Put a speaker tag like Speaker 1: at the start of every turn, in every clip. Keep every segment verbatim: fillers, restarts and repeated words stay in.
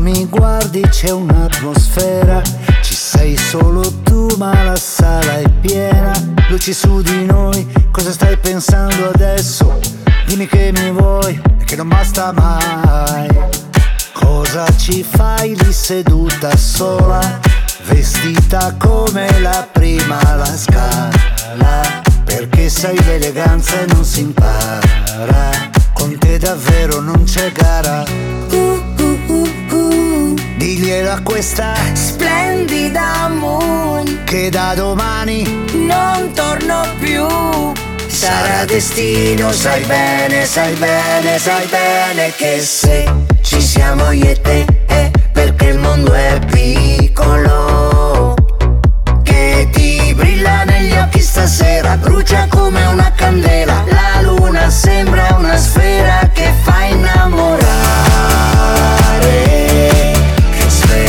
Speaker 1: mi guardi c'è un'atmosfera, ci sei solo tu ma la sala è piena. Luci su di noi, cosa stai pensando adesso? Dimmi che mi vuoi e che non basta mai. Cosa ci fai lì seduta sola, vestita come la prima alla scala? Perché sai l'eleganza e non si impara, con te davvero non c'è gara.
Speaker 2: uh, uh, uh, uh.
Speaker 1: Diglielo a questa
Speaker 2: splendida moon
Speaker 1: che da domani
Speaker 2: non torno più.
Speaker 1: sarà destino, sai bene, sai bene, sai bene che se
Speaker 2: Ci siamo io e te, eh, perché il mondo è piccolo,
Speaker 1: che ti brilla negli occhi stasera,
Speaker 2: brucia come una candela. La luna sembra una sfera che fa innamorare.
Speaker 1: che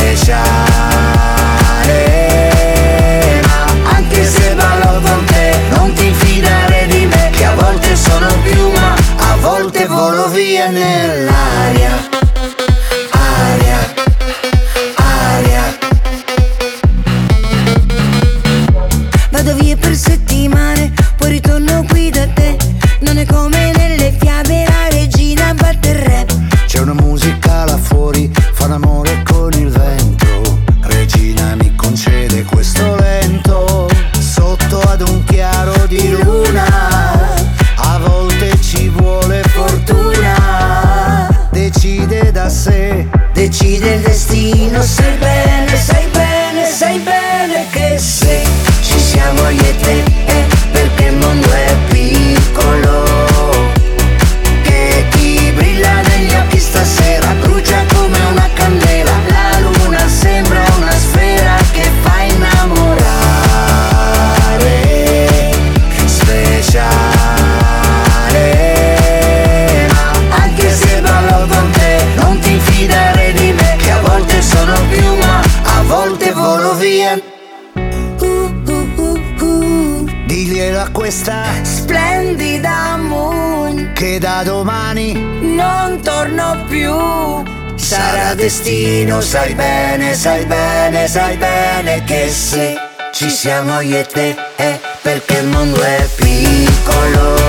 Speaker 1: speciale.
Speaker 2: Ma anche se ballo con te, non ti fidare di me, che a volte sono piuma, a volte volo via nell'aria. Aria, aria. Vado via per settimane, poi ritorno qui da te. Non è come nelle fiabe, la regina batte il re.
Speaker 1: C'è una musica là fuori, fa l'amore con il vento. Regina mi concede questo lento, sotto ad un chiaro di luna. A volte ci vuole fortuna, decide da sé,
Speaker 2: Decide il destino, sai bene, sai bene, sai bene che se ci siamo io e te, eh, perché il mondo è piccolo,
Speaker 1: che ti brilla negli occhi stasera,
Speaker 2: brucia come una candela. La luna sembra una sfera che fa innamorare.
Speaker 1: che speciale.
Speaker 2: Ma anche se ballo con te, non ti fidare di me, che a volte sono piuma, a volte volo via. Uh, uh, uh, uh.
Speaker 1: Diglielo a questa
Speaker 2: Splendida moon
Speaker 1: che da domani
Speaker 2: non torno più.
Speaker 1: sarà destino, sai bene, sai bene, sai bene che se
Speaker 2: Ci siamo io e te, eh, perché il mondo è piccolo,